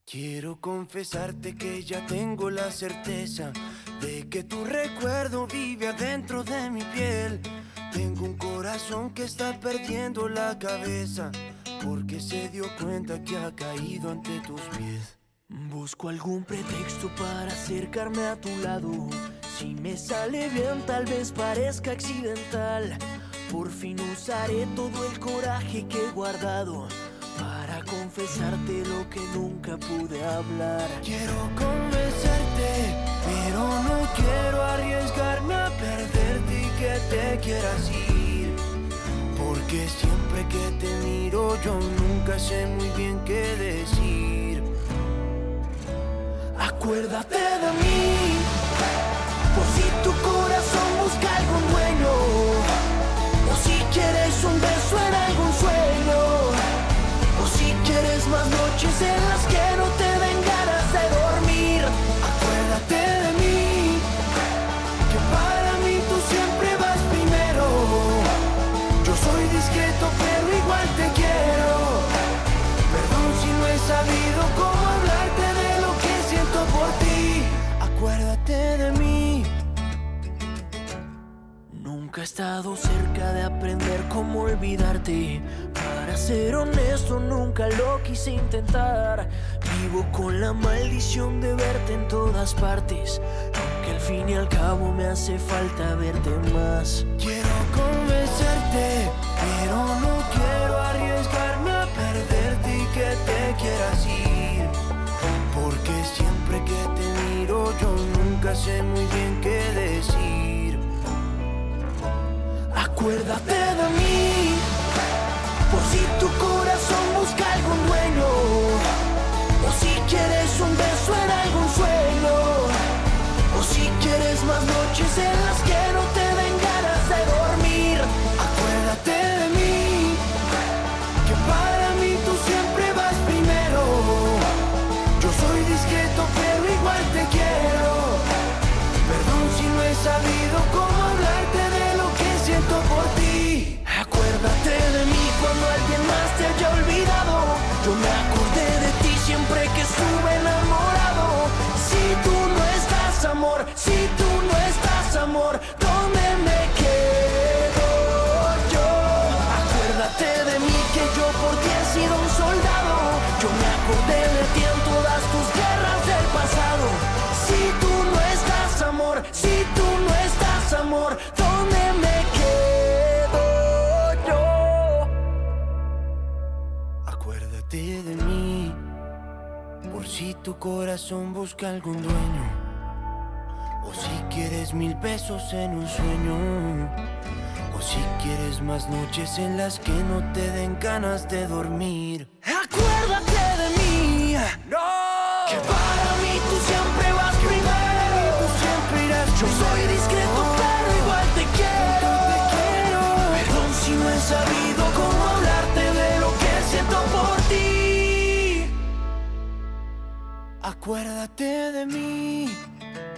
Quiero confesarte que ya tengo la certeza de que tu recuerdo vive adentro de mi piel. Tengo un corazón que está perdiendo la cabeza porque se dio cuenta que ha caído ante tus pies. Busco algún pretexto para acercarme a tu lado. Si me sale bien, tal vez parezca accidental. Por fin usaré todo el coraje que he guardado para confesarte lo que nunca pude hablar. Quiero convencerte, pero no quiero arriesgarme a perderte y que te quieras ir. Porque siempre que te miro yo nunca sé muy bien qué decir. Acuérdate de mí, por si tu corazón busca algún dueño, o si quieres un beso en algún sueño, o si quieres más noches en las que no te den ganas de dormir. Acuérdate de mí, que para mí tú siempre vas primero. Yo soy discreto pero igual te quiero. Perdón si no he sabido cómo hablarte de lo que siento por ti. Acuérdate de mí. Nunca he estado cerca de aprender cómo olvidarte. Para ser honesto, nunca lo quise intentar. Vivo con la maldición de verte en todas partes, aunque al fin y al cabo me hace falta verte más. Quiero convencerte, pero no quiero arriesgarme a perderte y que te quieras ir. Porque siempre que te miro yo nunca sé muy bien qué decir. Acuérdate de mí, por si tu corazón busca algún dueño, o si quieres un beso en algún sueño, o si quieres más noches en las que no te den ganas de dormir. Acuérdate de mí, que para mí tú siempre vas primero. Yo soy discreto pero igual te quiero. Perdón si no he sabido cómo hablarte de lo que siento por ti. Acuérdate de mí cuando alguien más te haya olvidado. Yo me acordé de ti siempre que estuve enamorado. Si tú no estás, amor, si tú no estás, amor, ¿dónde me quedo yo? Acuérdate de mí que yo por ti he sido un soldado. Yo me acordé de ti en todas tus guerras del pasado. Si tú no estás, amor, si tú no estás, amor, ¿dónde me quedo yo? Acuérdate de mí, por si tu corazón busca algún dueño, o si quieres 1000 besos en un sueño, o si quieres más noches en las que no te den ganas de dormir. Acuérdate de mí, no, que para mí tú siempre vas primero. Tú siempre irás. Yo soy discreto pero igual te quiero. Perdón si no he sabido cómo hablarte de lo que siento por ti. Acuérdate de mí.